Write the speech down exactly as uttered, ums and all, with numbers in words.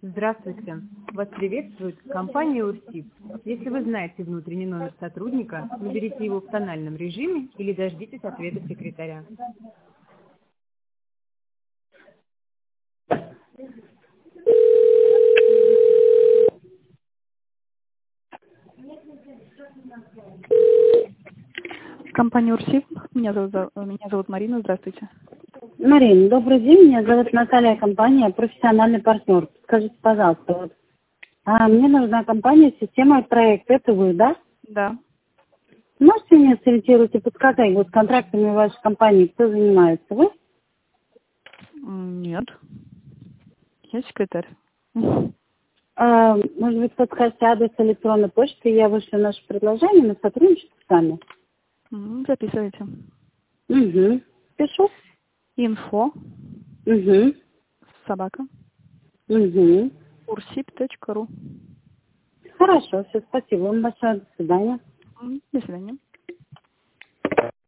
Здравствуйте. Вас приветствует компания Урсиб. Если вы знаете внутренний номер сотрудника, наберите его в тональном режиме или дождитесь ответа секретаря. Компания Урсиб. Меня зовут, За- меня зовут Марина. Здравствуйте. Марина, добрый день. Меня зовут Наталья, компания «Профессиональный партнер». Скажите, пожалуйста, вот, а, мне нужна компания «Система проект». Это вы, да? Да. Можете меня сориентировать и подсказать, вот контрактами вашей компании кто занимается? Вы? М, Нет. Я секретарь. А, может быть, подскажете адрес электронной почты, и я вышлю наше предложение на сотрудничество с вами? М, Записывайте. Угу. Пишу. Инфо. Угу. Собака. Угу. урсиб точка ру. Хорошо, все, спасибо вам большое. До свидания. М, До свидания.